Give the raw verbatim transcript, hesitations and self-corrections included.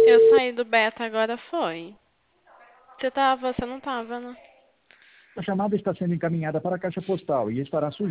Eu saí do beta agora foi. Você tava, você não tava, né? A chamada está sendo encaminhada para a caixa postal e estará